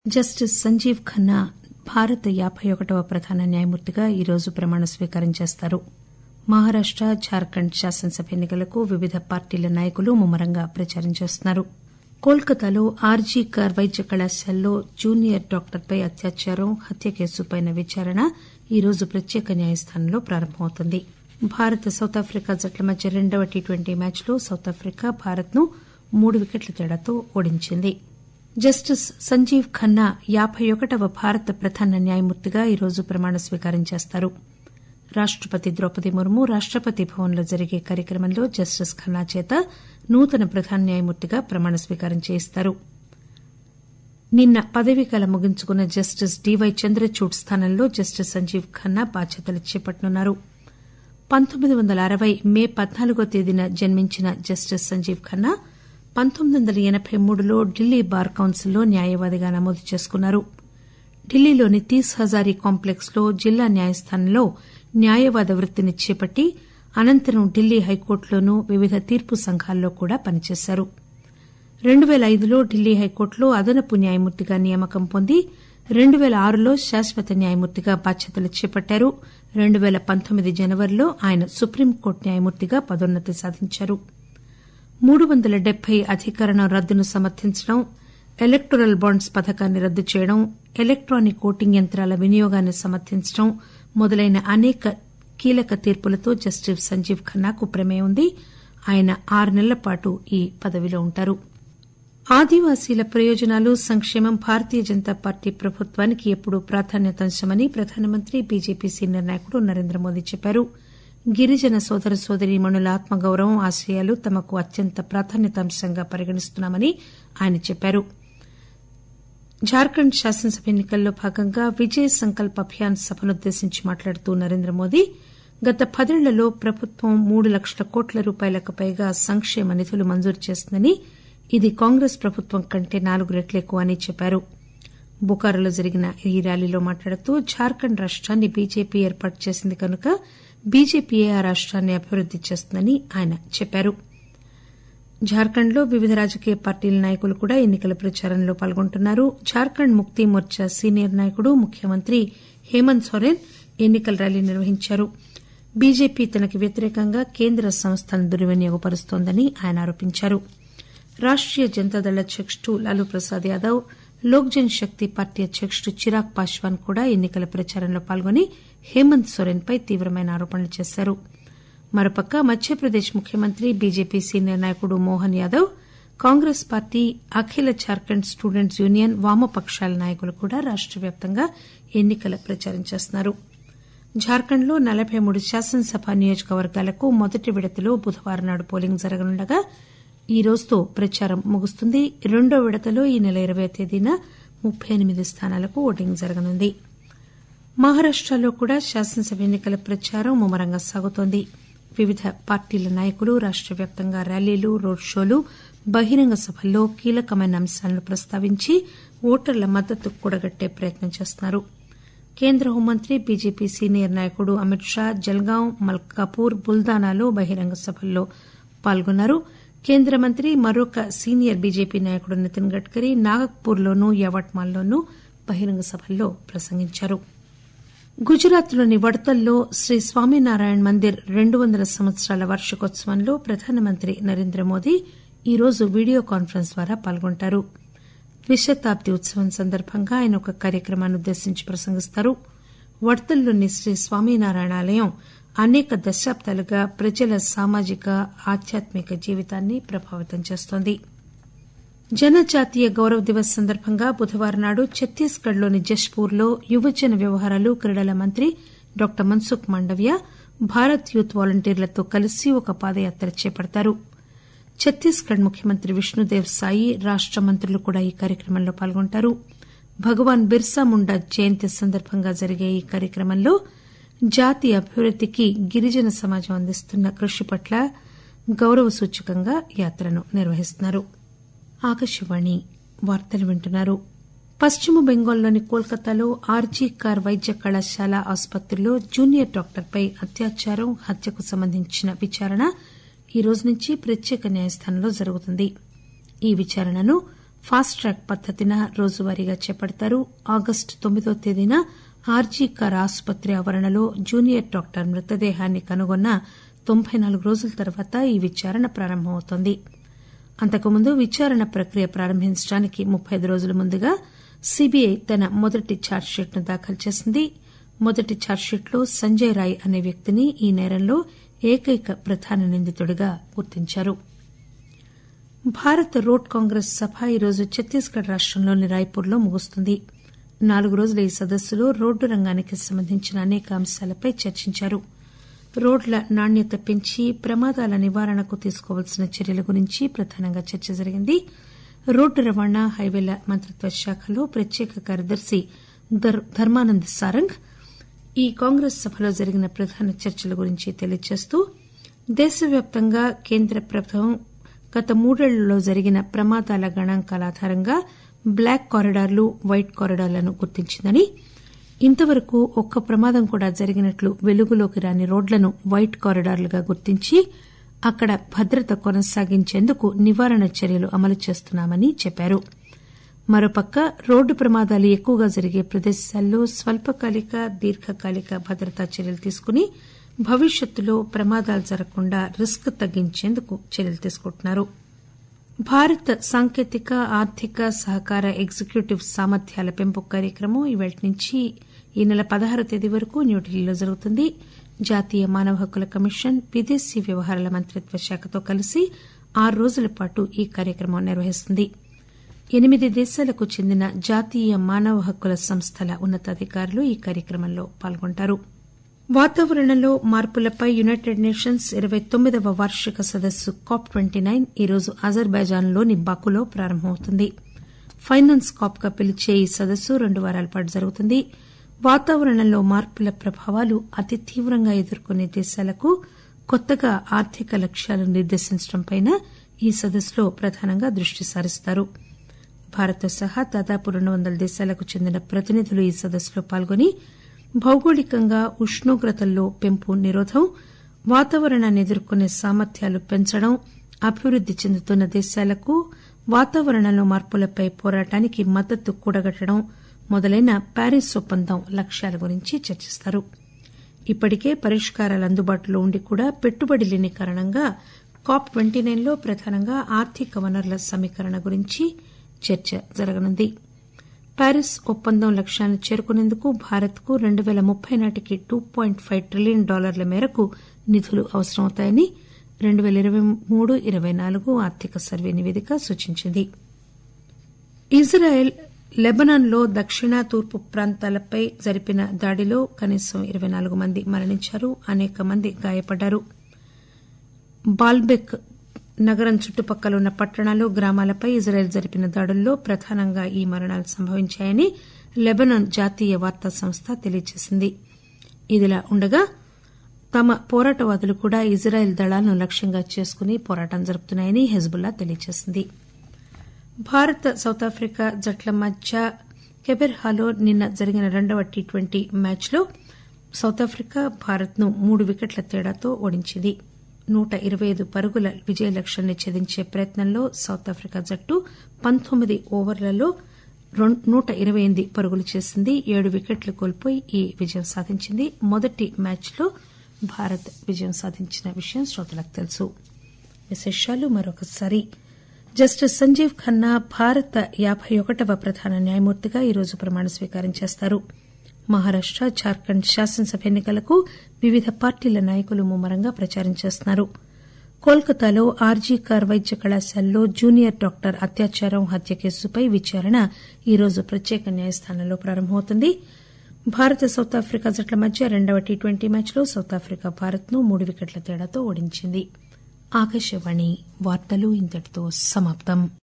Justice Sanjiv Khanna భారత 51వ ప్రధాన న్యాయమూర్తిగా ఈరోజు ప్రమాణ స్వీకారం చేస్తారు. మహారాష్ట, జార్ఖండ్ శాసనసభ ఎన్ని కలకు వివిధ పార్టీల నాయకులు ముమ్మరంగా ప్రచారం చేస్తున్నారు. కోల్కతాలో ఆర్జీ కర్ వైద్య కళాశాలలో జూనియర్ డాక్టర్పై అత్యాచారం, హత్య కేసుపై విచారణ ఈరోజు ప్రత్యేక న్యాయస్థానంలో ప్రారంభమవుతుంది. భారత్ సౌతాఫ్రికా జట్ల మధ్య రెండవ టీ20 మ్యాచ్లో సౌతాఫ్రికా భారత్ను 3 వికెట్ల తేడాతో ఓడించింది. జస్టిస్ సంజీవ్ ఖన్నా 51వ భారత ప్రధాన న్యాయమూర్తిగా ఈరోజు ప్రమాణ స్వీకారం చేస్తారు. రాష్టపతి ద్రౌపది ముర్ము రాష్టపతి భవన్లో జరిగే కార్యక్రమంలో జస్టిస్ ఖన్నా చేత నూతన ప్రధాన న్యాయమూర్తిగా ప్రమాణ స్వీకారం చేయిస్తారు. నిన్న పదవీకాలం ముగించుకున్న జస్టిస్ డీవై చంద్రచూడ్ స్థానంలో జస్టిస్ సంజీవ్ ఖన్నా బాధ్యతలు చేపట్టనున్నారు. 1960 మే 14వ తేదీన జన్మించిన జస్టిస్ సంజీవ్ ఖన్నా 1983లో ఢిల్లీ బార్ కౌన్సిల్లో న్యాయవాదిగా నమోదు చేసుకున్నారు. ఢిల్లీలోని తీస్ హజారీ కాంప్లెక్స్ లో జిల్లా న్యాయస్థానంలో న్యాయవాద వృత్తిని చేపట్టి అనంతరం ఢిల్లీ హైకోర్టులోనూ వివిధ తీర్పు సంఘాల్లో కూడా పనిచేశారు. 2005లో ఢిల్లీ హైకోర్టులో అదనపు న్యాయమూర్తిగా నియామకం పొంది 2006లో శాశ్వత న్యాయమూర్తిగా బాధ్యతలు చేపట్టారు. 2019 జనవరిలో ఆయన సుప్రీంకోర్టు న్యాయమూర్తిగా పదోన్నతి సాధించారు. 370 అధికరణం రద్దును సమర్థించడం, ఎలక్టోరల్ బాండ్స్ పథకాన్ని రద్దు చేయడం, ఎలక్టానిక్ ఓటింగ్ యంత్రాల వినియోగాన్ని సమర్థించడం మొదలైన అనేక కీలక తీర్పులతో జస్టిస్ సంజీవ్ ఖన్నాకు ప్రమేయం ఉంది. ఆయన 6 నెలల పాటు ఈ పదవిలో ఉంటారు. ఆదివాసీల ప్రయోజనాలు, సంక్షేమం భారతీయ జనతా పార్టీ ప్రభుత్వానికి ఎప్పుడూ ప్రాధాన్యతాంశమని ప్రధానమంత్రి బీజేపీ సీనియర్ నాయకుడు నరేంద్రమోదీ చెప్పారు. గిరిజన సోదర సోదరీమణుల ఆత్మగౌరవం, ఆశయాలు తమకు అత్యంత ప్రాధాన్యతాంశంగా పరిగణిస్తున్నామని ఆయన చెప్పారు. జార్ఖండ్ శాసనసభ ఎన్ని కల్లో భాగంగా విజయ్ సంకల్ప్ అభియాన్ సభనుద్దేశించి మాట్లాడుతూ నరేంద్రమోదీ గత 10 ఏళ్లలో ప్రభుత్వం 3 లక్షల కోట్ల రూపాయలకు పైగా సంక్షేమ నిధులు మంజూరు చేసిందని, ఇది కాంగ్రెస్ ప్రభుత్వం కంటే 4 రెట్లు ఎక్కువ అని చెప్పారు. బొకారోలో జరిగిన ఈ ర్యాలీలో మాట్లాడుతూ జార్ఖండ్ రాష్టాన్ని బీజేపీ ఏర్పాటు చేసింది కనుక బీజేపీయే ఆ రాష్టాన్ని అభివృద్ది చేస్తుందని ఆయన చెప్పారు. జార్ఖండ్ లో వివిధ రాజకీయ పార్టీల నాయకులు కూడా ఎన్ని కల ప్రచారంలో పాల్గొంటున్నారు. జార్ఖండ్ ముక్తి మోర్చా సీనియర్ నాయకుడు, ముఖ్యమంత్రి హేమంత్ సోరెన్ ఎన్ని కల ర్యాలీ నిర్వహించారు. బీజేపీ తనకు వ్యతిరేకంగా కేంద్ర సంస్థలను దుర్వినియోగపరుస్తోందని ఆయన ఆరోపించారు. రాష్టీయ జనతాదళ్ అధ్యకుడు లాలూ ప్రసాద్ యాదవ్, లోక్ జన్ శక్తి పార్టీ అధ్యకుడు చిరాగ్ పాశ్వాన్ కూడా ఎన్ని కల ప్రచారంలో పాల్గొని హేమంత్ సోరెన్ పై తీవ్రమైన ఆరోపణలు చేశారు. మరోపక్క మధ్యప్రదేశ్ ముఖ్యమంత్రి బీజేపీ సీనియర్ నాయకుడు మోహన్ యాదవ్, కాంగ్రెస్ పార్టీ, అఖిల జార్ఖండ్ స్టూడెంట్స్ యూనియన్, వామపకాల నాయకులు కూడా రాష్ట వ్యాప్తంగా ఎన్ని కల ప్రచారం చేస్తున్నారు. జార్ఖండ్ లో 43 శాసనసభ నియోజకవర్గాలకు మొదటి విడతలో బుధవారం నాడు పోలింగ్ జరగనుండగా ఈ రోజుతో ప్రచారం ముగుస్తుంది. రెండో విడతలో ఈ నెల 20వ తేదీన 38 స్థానాలకు ఓటింగ్ జరగనుంది. మహారాష్టలో కూడా శాసనసభ ఎన్ని కల ప్రచారం ముమ్మరంగా సాగుతోంది. వివిధ పార్టీల నాయకులు రాష్ట వ్యాప్తంగా ర్యాలీలు, రోడ్ షోలు, బహిరంగ సభల్లో కీలకమైన అంశాలను ప్రస్తావించి ఓటర్ల మద్దతు కూడగట్టే ప్రయత్నం చేస్తున్నారు. కేంద్ర హోంమంత్రి బీజేపీ సీనియర్ నాయకుడు అమిత్ షా జల్గాం, మల్కాపూర్, బుల్దానాలో బహిరంగ సభల్లో పాల్గొన్నారు. కేంద్ర మంత్రి మరొక సీనియర్ బీజేపీ నాయకుడు నితిన్ గడ్కరీ నాగపూర్లోనూ, యవట్మాల్లోనూ బహిరంగ సభల్లో ప్రసంగించారు. గుజరాత్లోని వడ్తల్లో శ్రీ స్వామినారాయణ్ మందిర్ 200 సంవత్సరాల వార్షికోత్సవంలో ప్రధానమంత్రి నరేంద్రమోదీ ఈరోజు వీడియో కాన్ఫరెన్స్ ద్వారా పాల్గొంటారు. ద్విశతాబ్ది ఉత్సవం సందర్భంగా ఆయన ఒక కార్యక్రమాన్ని ఉద్దేశించి ప్రసంగిస్తారు. వడ్తల్లోని శ్రీ స్వామినారాయణ ఆలయం అనేక దశాబ్దాలుగా ప్రజల సామాజిక, ఆధ్యాత్మిక జీవితాన్ని ప్రభావితం చేస్తోంది. జనజాతీయ గౌరవ్ దివస్ సందర్భంగా బుధవారం నాడు ఛత్తీస్గఢ్ లోని జష్పూర్లో యువజన వ్యవహారాలు, క్రీడల మంత్రి డాక్టర్ మన్సుఖ్ మాండవ్య భారత్ యూత్ వాలంటీర్లతో కలిసి ఒక పాదయాత్ర చేపడతారు. ఛత్తీస్గఢ్ ముఖ్యమంత్రి విష్ణుదేవ్ సాయి, రాష్ట మంత్రులు కూడా ఈ కార్యక్రమంలో పాల్గొంటారు. భగవాన్ బిర్సా ముండా జయంతి సందర్భంగా జరిగే ఈ కార్యక్రమంలో జాతి అభివృద్దికి గిరిజన సమాజం అందిస్తున్న కృషి పట్ల గౌరవ సూచకంగా యాత్రను నిర్వహిస్తున్నారు. ఆకాశవాణి వార్తలు వింటున్నారు. పశ్చిమ బెంగాల్లోని కోల్కతాలో ఆర్జీ కర్ వైద్య కళాశాల ఆసుపత్రిలో జూనియర్ డాక్టర్పై అత్యాచారం, హత్యకు సంబంధించిన విచారణ ఈ రోజు నుంచి ప్రత్యేక న్యాయస్థానంలో జరుగుతుంది. ఈ విచారణను ఫాస్ట్ ట్రాక్ పద్దతిన రోజువారీగా చేపడతారు. ఆగస్టు 9వ తేదీన ఆర్జీ కార్ ఆసుపత్రి ఆవరణలో జూనియర్ డాక్టర్ మృతదేహాన్ని కనుగొన్న 94 రోజుల తర్వాత ఈ విచారణ ప్రారంభమవుతోంది. అంతకుముందు విచారణ ప్రక్రియ ప్రారంభించడానికి 35 రోజుల ముందుగా సీబీఐ తన మొదటి ఛార్జిషీట్ను దాఖలు చేసింది. మొదటి ఛార్జిషీట్లో సంజయ్ రాయ్ అనే వ్యక్తిని ఈ నేరంలో ఏకైక ప్రధాన నిందితుడిగా గుర్తించారు. భారత రోడ్ కాంగ్రెస్ సభ ఈరోజు ఛత్తీస్గఢ్ రాష్టంలోని రాయ్పూర్లో ముగుస్తుంది. 4 రోజుల ఈ సదస్సులో రోడ్డు రంగానికి సంబంధించిన అనేక అంశాలపై చర్చించారు. రోడ్ల నాణ్యత పెంచి ప్రమాదాల నివారణకు తీసుకోవాల్సిన చర్యల గురించి ప్రధానంగా చర్చ జరిగింది. రోడ్డు రవాణా హైవేల మంత్రిత్వ శాఖలో ప్రత్యేక కార్యదర్శి ధర్మానంద్ సారంగ్ ఈ కాంగ్రెస్ సభలో జరిగిన ప్రధాన చర్చల గురించి తెలియజేస్తూ దేశవ్యాప్తంగా కేంద్ర ప్రభుత్వం గత 3 ఏళ్లలో జరిగిన ప్రమాదాల గణాంకాల ఆధారంగా బ్లాక్ కారిడార్లు, వైట్ కారిడార్లను గుర్తించిందని, ఇంతవరకు ఒక్క ప్రమాదం కూడా జరిగినట్లు వెలుగులోకి రాని రోడ్లను వైట్ కారిడార్లుగా గుర్తించి అక్కడ భద్రత కొనసాగించేందుకు నివారణ చర్యలు అమలు చేస్తున్నామని చెప్పారు. మరోపక్క రోడ్డు ప్రమాదాలు ఎక్కువగా జరిగే ప్రదేశాల్లో స్వల్పకాలిక, దీర్ఘకాలిక భద్రతా చర్యలు తీసుకుని భవిష్యత్తులో ప్రమాదాలు జరగకుండా రిస్క్ తగ్గించేందుకు చర్యలు తీసుకుంటున్నారు. భారత్ సాంకేతిక, ఆర్థిక సహకార ఎగ్జిక్యూటివ్ సామర్థ్యాల పెంపు కార్యక్రమం ఇవాళ్టి నుంచి ఈ నెల 16వ తేదీ వరకు న్యూఢిల్లీలో జరుగుతుంది. జాతీయ మానవ హక్కుల కమిషన్, విదేశీ వ్యవహారాల మంత్రిత్వ శాఖతో కలిసి 6 రోజుల పాటు ఈ కార్యక్రమం నిర్వహిస్తుంది. 8 దేశాలకు చెందిన జాతీయ మానవ హక్కుల సంస్థల ఉన్నతాధికారులు ఈ కార్యక్రమంలో పాల్గొంటారు. వాతావరణంలో మార్పులపై యునైటెడ్ నేషన్స్ 29వ వార్షిక సదస్సు COP29 ఈరోజు అజర్బైజాన్లోని బాకులో ప్రారంభమవుతుంది. ఫైనాన్స్ కాప్ గా పిలిచే ఈ సదస్సు 2 వారాల పాటు జరుగుతుంది. వాతావరణంలో మార్పుల ప్రభావాలు అతి తీవ్రంగా ఎదుర్కొనే దేశాలకు కొత్తగా ఆర్థిక లక్ష్యాలు నిర్దేశించడంపై ఈ సదస్సులో ప్రధానంగా దృష్టి సారిస్తారు. భారత్ సహా దాదాపు 200 దేశాలకు చెందిన ప్రతినిధులు ఈ సదస్సులో పాల్గొని భౌగోళికంగా ఉష్ణోగ్రతల్లో పెంపు నిరోధం, వాతావరణాన్ని ఎదుర్కొనే సామర్థ్యాలు పెంచడం, అభివృద్ది చెందుతున్న దేశాలకు వాతావరణంలో మార్పులపై పోరాటానికి మద్దతు కూడగట్టడం మొదలైన ప్యారిస్ ఒప్పందం లక్ష్యాల గురించి చర్చిస్తారు. ఇప్పటికే పరిష్కారాలు అందుబాటులో ఉండి కూడా పెట్టుబడి లేని కారణంగా COP29లో ప్రధానంగా ఆర్థిక వనరుల సమీకరణ గురించి చర్చ జరగనుంది. ప్యారిస్ ఒప్పందం లక్ష్యాన్ని చేరుకునేందుకు భారత్ కు 2030 నాటికి $2.5 ట్రిలియన్ మేరకు నిధులు అవసరమవుతాయని 2023-24 ఆర్థిక సర్వే నివేదిక సూచించింది. ఇజ్రాయెల్ లెబనాన్లో దక్షిణ, తూర్పు ప్రాంతాలపై జరిపిన దాడిలో కనీసం 24 మంది మరణించారు, అనేక మంది గాయపడ్డారు. బాల్బెక్ నగరం చుట్టుపక్కల ఉన్న పట్టణాలు, గ్రామాలపై ఇజ్రాయెల్ జరిపిన దాడుల్లో ప్రధానంగా ఈ మరణాలు సంభవించాయని లెబనాన్ జాతీయ వార్తా సంస్థ తెలియజేసింది. ఇదిలా ఉండగా తమ పోరాటవాదులు కూడా ఇజ్రాయెల్ దళాలను లక్ష్యంగా చేసుకుని పోరాటం జరుపుతున్నాయని హెజ్బుల్లా తెలియజేసింది. భారత్, సౌతాఫ్రికా జట్ల మధ్య కెబెర్హాలో నిన్న జరిగిన 2వ టీ20 మ్యాచ్లో సౌతాఫ్రికా భారత్ ను 3 వికెట్ల తేడాతో ఓడించింది. 125 పరుగుల విజయ లక్ష్యాన్ని ఛేదించే ప్రయత్నంలో సౌతాఫ్రికా జట్టు 19 ఓవర్లలో 128 పరుగులు చేసింది. 7 వికెట్లు కోల్పోయి ఈ విజయం సాధించింది. మొదటి మ్యాచ్లో భారత్ విజయం సాధించిన విషయం శ్రోతలకు తెలుసు. విశేషాలు మరొకసారి. జస్టిస్ సంజీవ్ ఖన్నా భారత 51వ ప్రధాన న్యాయమూర్తిగా ఈరోజు ప్రమాణ స్వీకారం చేస్తారు. మహారాష్ట, జార్ఖండ్ శాసనసభ ఎన్నికలకు వివిధ పార్టీల నాయకులు ముమ్మరంగా ప్రచారం చేస్తున్నారు. కోల్కతాలో ఆర్జీ కార్ వైద్య కళాశాలలో జూనియర్ డాక్టర్ అత్యాచారం, హత్య కేసుపై విచారణ ఈరోజు ప్రత్యేక న్యాయస్థానంలో ప్రారంభమవుతుంది. భారత, సౌతాఫ్రికా జట్ల మధ్య 2వ టీ20 మ్యాచ్లో సౌతాఫ్రికా భారత్ ను 3 వికెట్ల తేడాతో ఓడించింది. ఆకాశవాణి వార్తలు ఇంతటితో సమాప్తం.